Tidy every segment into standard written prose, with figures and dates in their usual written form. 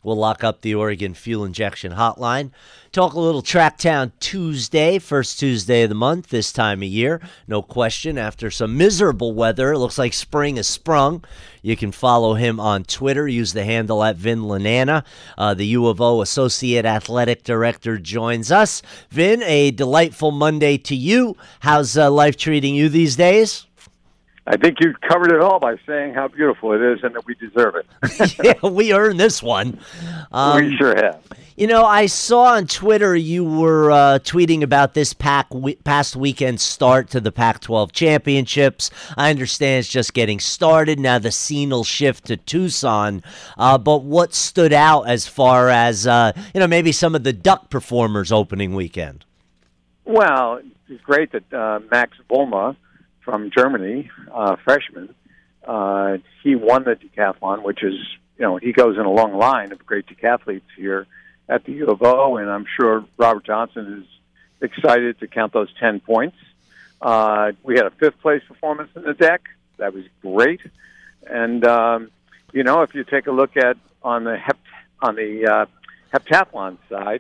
We'll lock up the Oregon Fuel Injection Hotline. Talk a little Tracktown Tuesday, first Tuesday of the month this time of year. No question, after some miserable weather, it looks like spring has sprung. You can follow him on Twitter. Use the handle at Vin Lananna. The U of O Associate Athletic Director joins us. Vin, a delightful Monday to you. How's life treating you these days? I think you covered it all by saying how beautiful it is and that we deserve it. Yeah, we earned this one. We sure have. You know, I saw on Twitter you were tweeting about this past weekend start to the Pac-12 championships. I understand it's just getting started. Now the scene will shift to Tucson. But what stood out as far as, maybe some of the Duck performers opening weekend? Well, it's great that Max Bulma from Germany, freshman, he won the decathlon, which is, he goes in a long line of great decathletes here at the U of O, and I'm sure Robert Johnson is excited to count those 10 points. We had a fifth-place performance in the deck. That was great. And, if you take a look at on the heptathlon side,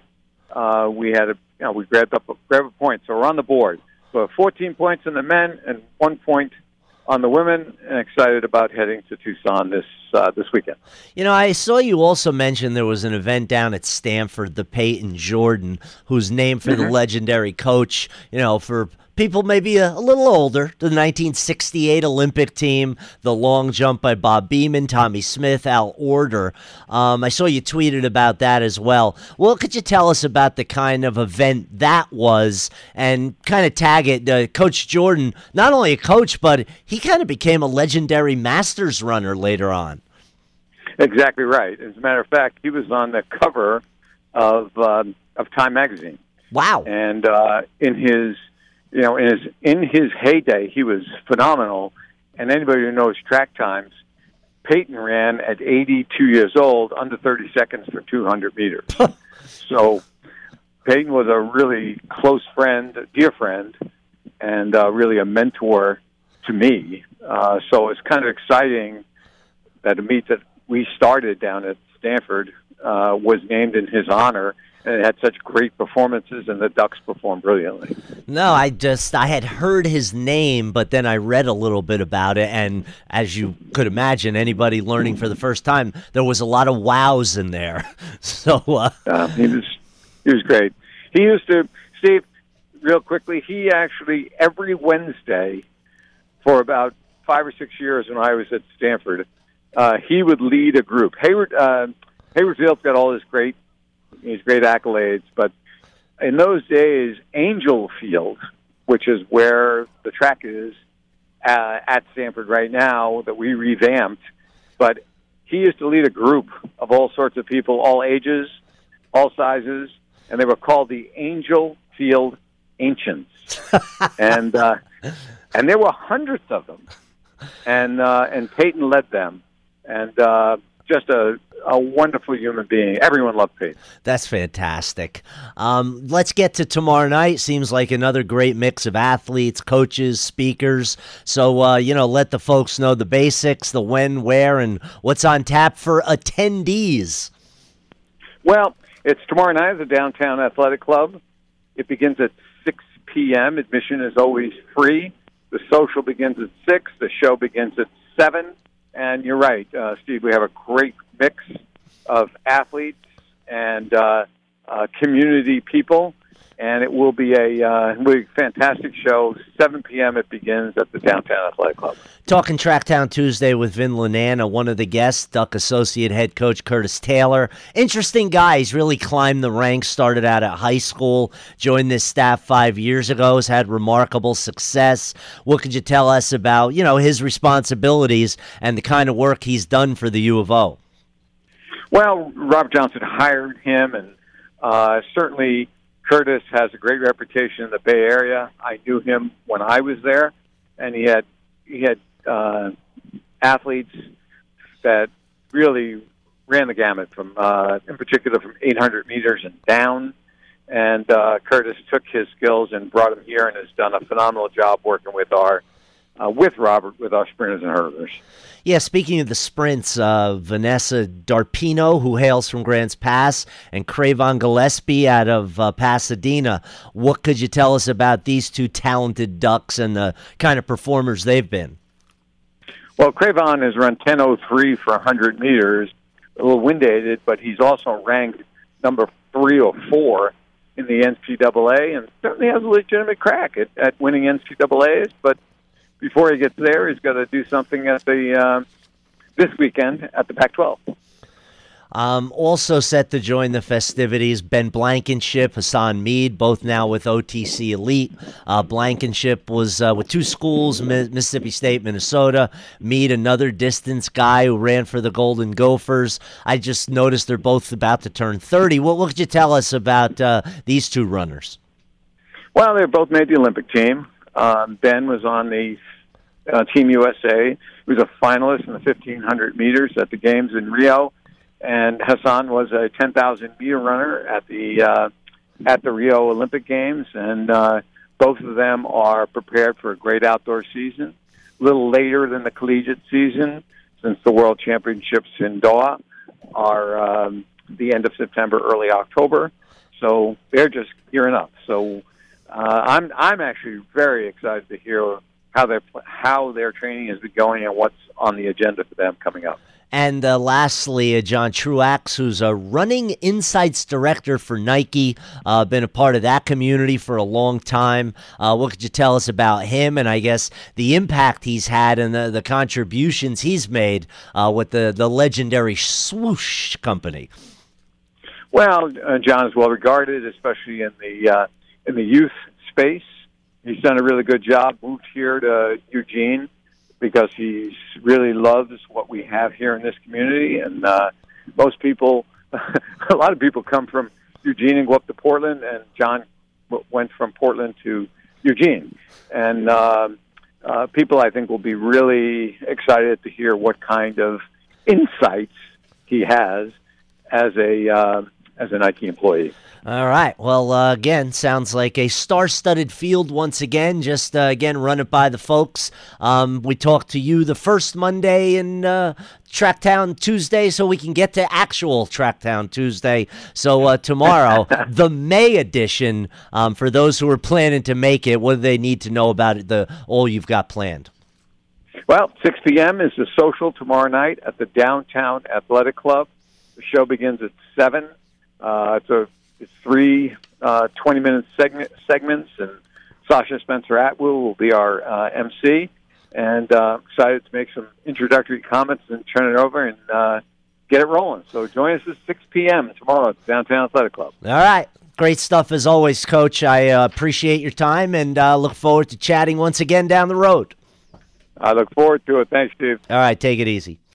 we grabbed a point, so we're on the board. So 14 points in the men and 1 point on the women, and excited about heading to Tucson this weekend. I saw you also mention there was an event down at Stanford, the Peyton Jordan, who's named for the legendary coach, for people maybe a little older, the 1968 Olympic team, the long jump by Bob Beamon, Tommy Smith, Al Order. I saw you tweeted about that as well. What could you tell us about the kind of event that was and kind of tag it? Coach Jordan, not only a coach, but he kind of became a legendary Masters runner later on. Exactly right. As a matter of fact, he was on the cover of Time magazine. Wow! And in his heyday, he was phenomenal. And anybody who knows track times, Peyton ran at 82 years old, under 30 seconds for 200 meters. So Peyton was a really close friend, dear friend, and really a mentor to me. So it's kind of exciting that a meet that we started down at Stanford was named in his honor. And it had such great performances, and the Ducks performed brilliantly. No, I had heard his name, but then I read a little bit about it, and as you could imagine, anybody learning for the first time, there was a lot of wows in there. So he was great. He used to, Steve, real quickly, he actually, every Wednesday for about 5 or 6 years when I was at Stanford, he would lead a group. Hayward Field's got all his great accolades, but in those days, Angel Field, which is where the track is at Stanford right now that we revamped, but he used to lead a group of all sorts of people, all ages, all sizes, and they were called the Angel Field Ancients. and there were hundreds of them, and Peyton led them, and just a wonderful human being. Everyone loved Peyton. That's fantastic. Let's get to tomorrow night. Seems like another great mix of athletes, coaches, speakers. So, let the folks know the basics, the when, where, and what's on tap for attendees. Well, it's tomorrow night at the Downtown Athletic Club. It begins at 6 p.m. Admission is always free. The social begins at 6. The show begins at 7. And you're right, Steve, we have a great mix of athletes and community people, and it will be a fantastic show. 7 p.m. it begins at the Downtown Athletic Club. Talking Tracktown Tuesday with Vin Lananna, one of the guests, Duck Associate Head Coach Curtis Taylor. Interesting guy. He's really climbed the ranks, started out at high school, joined this staff 5 years ago, has had remarkable success. What could you tell us about, his responsibilities and the kind of work he's done for the U of O? Well, Robert Johnson hired him, and certainly Curtis has a great reputation in the Bay Area. I knew him when I was there, and he had athletes that really ran the gamut, from in particular from 800 meters and down. And Curtis took his skills and brought them here, and has done a phenomenal job working with our with Robert with our sprinters and hurdlers. Yeah, speaking of the sprints, Vanessa Darpino, who hails from Grants Pass, and Cravon Gillespie out of Pasadena. What could you tell us about these two talented Ducks and the kind of performers they've been? Well, Cravon has run 10:03 for 100 meters, a little wind-aided, but he's also ranked number 3 or 4 in the NCAA and certainly has a legitimate crack at winning NCAAs, but before he gets there, he's got to do something at the this weekend at the Pac-12. Also set to join the festivities, Ben Blankenship, Hassan Mead, both now with OTC Elite. Blankenship was with two schools, Mississippi State, Minnesota. Mead, another distance guy who ran for the Golden Gophers. I just noticed they're both about to turn 30. What could you tell us about these two runners? Well, they both made the Olympic team. Ben was on the Team USA. He was a finalist in the 1,500 meters at the Games in Rio. And Hassan was a 10,000-meter runner at the Rio Olympic Games, and both of them are prepared for a great outdoor season. A little later than the collegiate season, since the World Championships in Doha are the end of September, early October. So they're just gearing up. So I'm actually very excited to hear how their training has been going and what's on the agenda for them coming up. And lastly, John Truax, who's a running insights director for Nike, been a part of that community for a long time. What could you tell us about him and I guess the impact he's had and the contributions he's made with the legendary Swoosh company? Well, John is well regarded, especially in the youth space. He's done a really good job. Moved here to Eugene because he really loves what we have here in this community. And most people, a lot of people come from Eugene and go up to Portland, and John went from Portland to Eugene. And people, I think, will be really excited to hear what kind of insights he has as a Nike employee. All right. Well, again, sounds like a star-studded field once again. Just, again, run it by the folks. We talked to you the first Monday in Tracktown Tuesday, so we can get to actual Tracktown Tuesday. So tomorrow, the May edition, for those who are planning to make it, what do they need to know about it, all you've got planned? Well, 6 p.m. is the social tomorrow night at the Downtown Athletic Club. The show begins at 7. It's 3 20-minute segments, and Sasha Spencer Atwood will be our MC. And excited to make some introductory comments and turn it over and get it rolling. So join us at 6 p.m. tomorrow at the Downtown Athletic Club. All right. Great stuff as always, Coach. I appreciate your time and look forward to chatting once again down the road. I look forward to it. Thanks, Steve. All right. Take it easy.